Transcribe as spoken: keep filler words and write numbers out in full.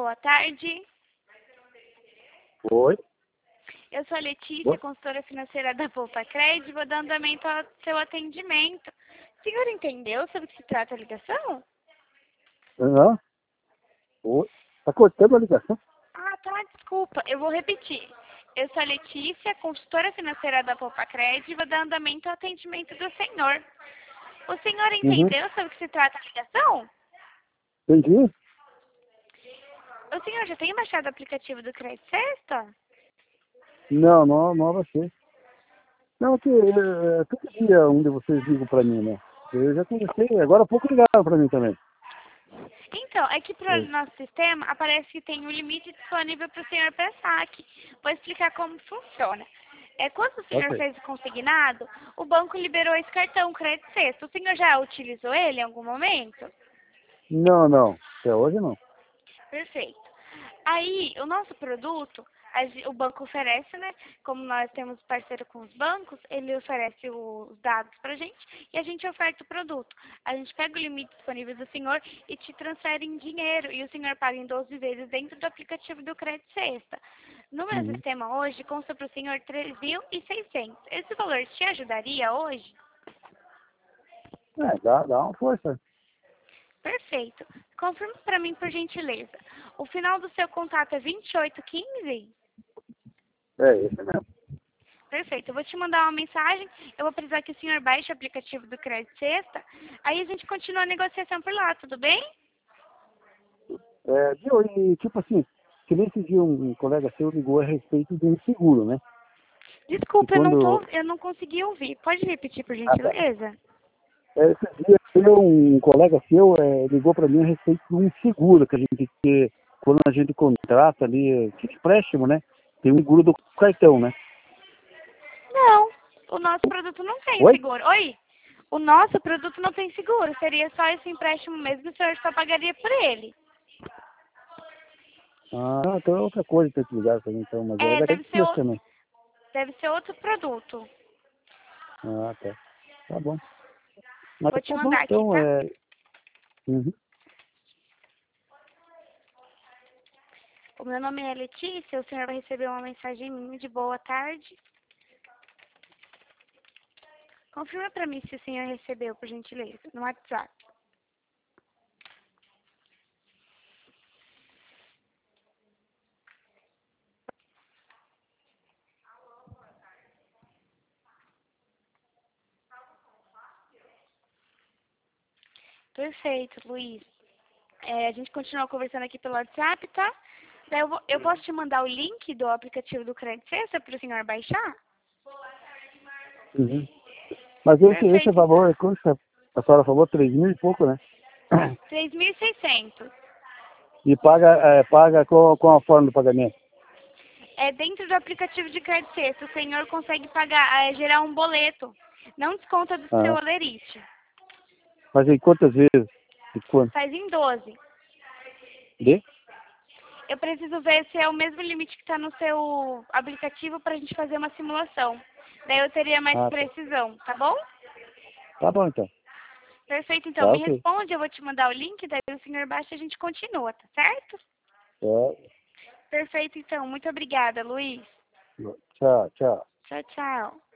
boa tarde. Oi. Eu sou a Letícia, Oi. consultora financeira da Poupa Crédito, vou dar andamento ao seu atendimento. O senhor entendeu sobre o que se trata a ligação? Não. Oi. Tá cortando a ligação? Ah, tá, desculpa, eu vou repetir. Eu sou a Letícia, consultora financeira da Poupa Crédito, vou dar andamento ao atendimento do senhor. O senhor Uhum. entendeu sobre o que se trata a ligação? Entendi. O senhor já tem baixado o aplicativo do Crédito Sexta? Não, não, não abaixei. Não, que é, todo dia um de vocês ligam pra mim, né? Eu já conversei, agora há pouco ligaram pra mim também. Então, é que para o É. nosso sistema aparece que tem um limite disponível para o senhor para saque. Vou explicar como funciona. É, quando o senhor Ok. fez o consignado, o banco liberou esse cartão Crédito Sexta. O senhor já utilizou ele em algum momento? Não, não. Até hoje não. Perfeito. Aí, o nosso produto, a gen- o banco oferece, né? Como nós temos parceiro com os bancos, ele oferece os dados pra gente e a gente oferta o produto. A gente pega o limite disponível do senhor e te transfere em dinheiro e o senhor paga em doze vezes dentro do aplicativo do Crédito Sexta. No meu Uhum. sistema hoje, consta para o senhor três mil e seiscentos. Esse valor te ajudaria hoje? É, dá, dá uma força. Perfeito. Confirme para mim, por gentileza. O final do seu contato é vinte e oito quinze? É, esse mesmo. Perfeito. Eu vou te mandar uma mensagem. Eu vou precisar que o senhor baixe o aplicativo do Crédito Sexta. Aí a gente continua a negociação por lá, tudo bem? É, viu, e tipo assim, que nesse dia um, um colega seu ligou a respeito de um seguro, né? E Desculpa, eu não tô, quando... eu não consegui ouvir. Pode repetir, por Ah, tá. gentileza? É, esse dia eu, um colega seu é, ligou para mim a respeito de um seguro que a gente que quando a gente contrata ali, que empréstimo, né? Tem um seguro do cartão, né? Não. O nosso produto não tem Oi? seguro. Oi? O nosso produto não tem seguro. Seria só esse empréstimo mesmo, o senhor só pagaria por ele. Ah, então é outra coisa que tem que ligar para mim, então, mas é É, da deve ser, Crédito o- também. deve ser outro produto. Ah, tá. Tá bom. Mas Vou te tá bom, mandar aqui, então tá? é. Uhum. O meu nome é Letícia, o senhor vai receber uma mensagem minha de boa tarde. Confirma para mim se o senhor recebeu, por gentileza, no WhatsApp. Perfeito, Luiz. É, a gente continua conversando aqui pelo WhatsApp, tá? Daí eu, vou- eu posso te mandar o link do aplicativo do Crédito Sexta para o senhor baixar? Uhum. Mas esse, esse Perfeito, então. valor, quanto a senhora falou, três mil e pouco, né? três mil e seiscentos. E paga, é, paga com, com a forma do pagamento. É dentro do aplicativo de Crédito Sexta. O senhor consegue pagar, é, gerar um boleto. Não desconta do seu Ah. alerite. Mas em quantas vezes? E quanto? Faz em doze. De? Eu preciso ver se é o mesmo limite que está no seu aplicativo para a gente fazer uma simulação. Daí eu teria mais Ah, tá. precisão, tá bom? Tá bom, então. Perfeito, então Tá, me ok. responde, eu vou te mandar o link, daí o senhor baixa e a gente continua, tá certo? Tá. Perfeito, então. Muito obrigada, Luiz. Tchau, tchau. Tchau, tchau.